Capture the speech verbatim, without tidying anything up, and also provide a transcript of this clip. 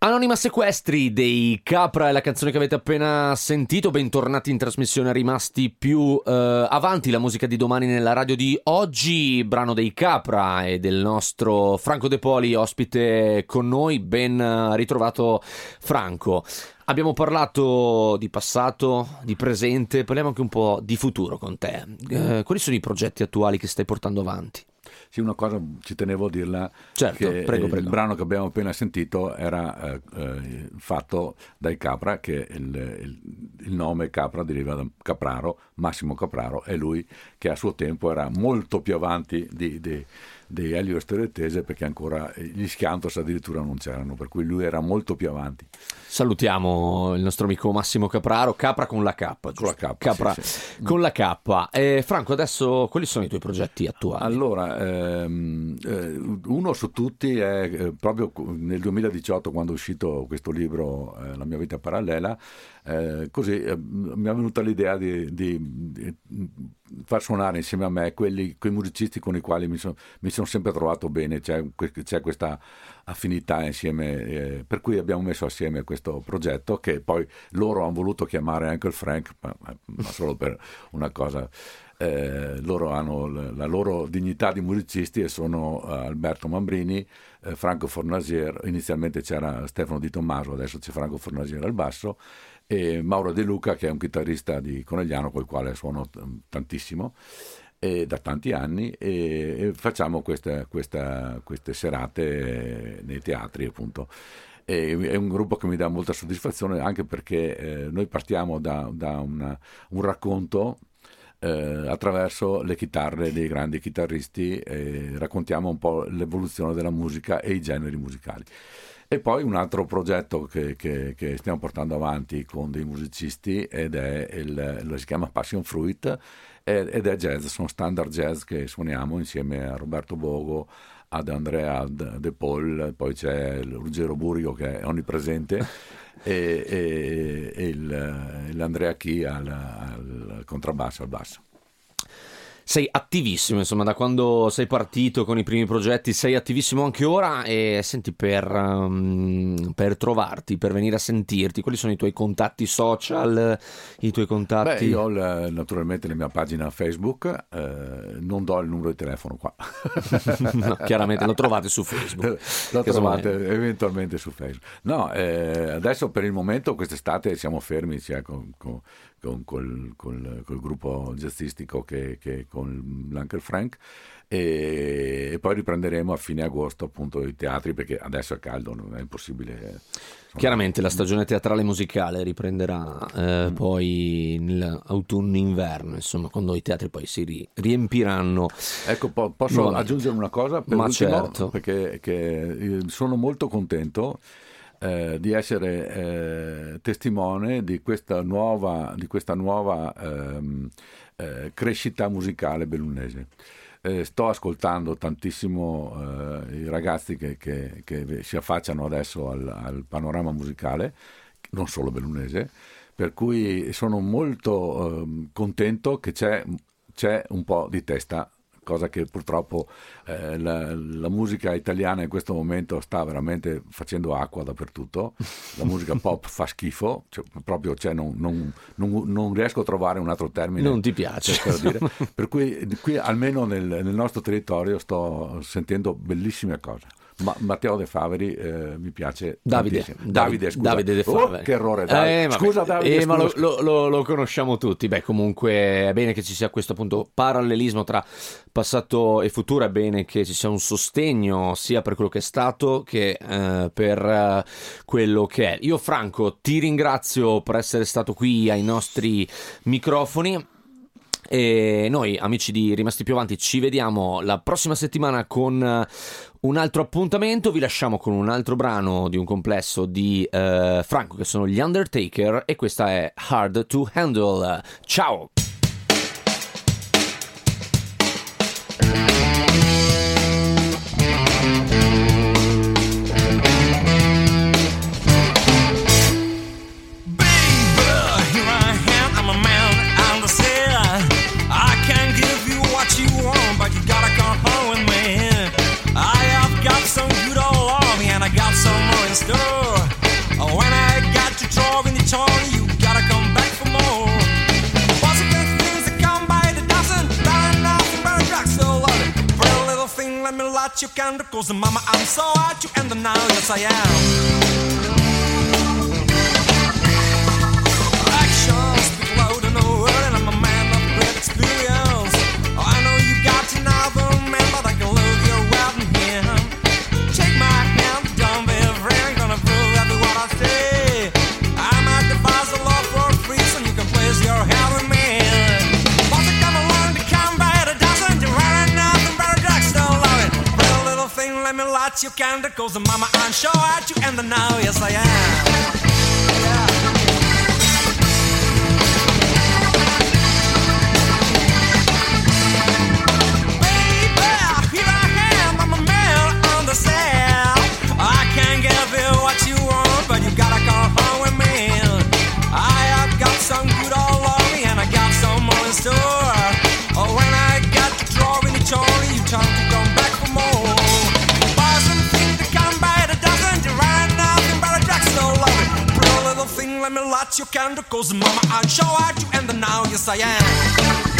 Anonima Sequestri dei Capra è la canzone che avete appena sentito. Bentornati in trasmissione Rimasti più eh, avanti, la musica di domani nella radio di oggi. Brano dei Capra e del nostro Franco De Poli, ospite con noi. Ben ritrovato Franco. Abbiamo parlato di passato, di presente, parliamo anche un po' di futuro con te. Eh, quali sono i progetti attuali che stai portando avanti? Sì, una cosa ci tenevo a dirla, certo, che prego, prego. Il brano che abbiamo appena sentito era eh, eh, fatto dai Capra, che il, il, il nome Capra deriva da Capraro, Massimo Capraro, è lui che a suo tempo era molto più avanti di, di, di Elio Sterettese, perché ancora gli Schiantos addirittura non c'erano, per cui lui era molto più avanti. Salutiamo il nostro amico Massimo Capraro, Capra con la K, giusto? Con la K, Capra sì, sì. Con la K. Eh, Franco, adesso quali sono i tuoi progetti attuali? Allora, ehm, eh, uno su tutti è eh, proprio nel duemiladiciotto, quando è uscito questo libro, eh, La mia vita parallela, eh, così eh, mi è venuta l'idea di, di, di far suonare insieme a me quelli, quei musicisti con i quali mi, so, mi sono sempre trovato bene, c'è, c'è questa affinità insieme, eh, per cui abbiamo messo assieme questo progetto che poi loro hanno voluto chiamare Uncle Frank, ma, ma solo per una cosa. Eh, loro hanno l- la loro dignità di musicisti e sono uh, Alberto Mambrini, eh, Franco Fornasier, inizialmente c'era Stefano Di Tommaso, adesso c'è Franco Fornasier al basso, e Mauro De Luca, che è un chitarrista di Conegliano col quale suono t- tantissimo e da tanti anni, e, e facciamo questa, questa, queste serate nei teatri, appunto. E, è un gruppo che mi dà molta soddisfazione, anche perché eh, noi partiamo da, da una, un racconto Eh, attraverso le chitarre dei grandi chitarristi, eh, raccontiamo un po' l'evoluzione della musica e i generi musicali. E poi un altro progetto che, che, che stiamo portando avanti con dei musicisti ed è il, lo si chiama Passion Fruit ed è jazz, sono standard jazz che suoniamo insieme a Roberto Bogo, ad Andrea De Paul, poi c'è Ruggero Burigo che è onnipresente e, e, e il, l'Andrea Chi al, al contrabbasso, al basso. Sei attivissimo, insomma, da quando sei partito con i primi progetti, sei attivissimo anche ora. E senti, per, um, per trovarti, per venire a sentirti, quali sono i tuoi contatti social, i tuoi contatti? Beh, io ho la, naturalmente la mia pagina Facebook, eh, non do il numero di telefono qua. No, chiaramente lo trovate su Facebook. Lo trovate eventualmente su Facebook. No, eh, adesso per il momento quest'estate siamo fermi, cioè con, con Con, col, col, col gruppo jazzistico che, che con l'Uncle Frank, e, e poi riprenderemo a fine agosto appunto i teatri, perché adesso è caldo, non è impossibile. Insomma. Chiaramente la stagione teatrale musicale riprenderà eh, mm. poi nell'autunno-inverno, insomma, quando i teatri poi si ri- riempiranno. Ecco, po- posso nuovamente aggiungere una cosa per Ma ultimo, certo. perché che sono molto contento Eh, di essere eh, testimone di questa nuova, di questa nuova ehm, eh, crescita musicale bellunese. Eh, sto ascoltando tantissimo eh, i ragazzi che, che, che si affacciano adesso al, al panorama musicale, non solo bellunese, per cui sono molto eh, contento che c'è, c'è un po' di testa, cosa che purtroppo eh, la, la musica italiana in questo momento sta veramente facendo acqua dappertutto. La musica pop fa schifo, cioè, proprio cioè, non, non, non, non riesco a trovare un altro termine. Non ti piace. Per dire. Per cui qui almeno nel, nel nostro territorio sto sentendo bellissime cose. Ma Matteo De Faveri eh, mi piace Davide tantissimo. Davide, scusa. Davide De Faveri. Oh, che errore, Davide. Eh, scusa Davide, eh, scusa, ma lo, scusa. lo, lo, lo conosciamo tutti. Beh, comunque è bene che ci sia questo appunto parallelismo tra passato e futuro, è bene che ci sia un sostegno sia per quello che è stato che eh, per eh, quello che è. Io Franco ti ringrazio per essere stato qui ai nostri microfoni. E noi, amici di Rimasti più avanti, ci vediamo la prossima settimana con un altro appuntamento. Vi lasciamo con un altro brano di un complesso di uh, Franco, che sono gli Undertaker, e questa è Hard to Handle. Ciao! But you gotta come home with me. I have got some good old love and I got some more in store. candle, cause mama, I'm so hot, you and the now, yes I am. Actions speak louder than a word, and I'm a man of great experience. Oh, I know you got another man, but I can love your wedding him. Take my hand, don't be afraid, gonna prove every word I say. I might devise a law for free, so you can place your hand with me. Once I come along to come by the dozen, you're running nothing but a drugstore loving. Pretty little thing, let me light your candle, cause mama, I'm sure at you and the now, yes I am. I can't give you what you want, but you gotta come home with me. I have got some good all on me, and I got some more in store. Oh, when I got the drawing, it's only you time to come back for more. Buy something to come by the dozen, you run nothing but a drugstore loving. Pretty little thing, let me light your candle, cause mama, I'm sure at you and the now, yes I am.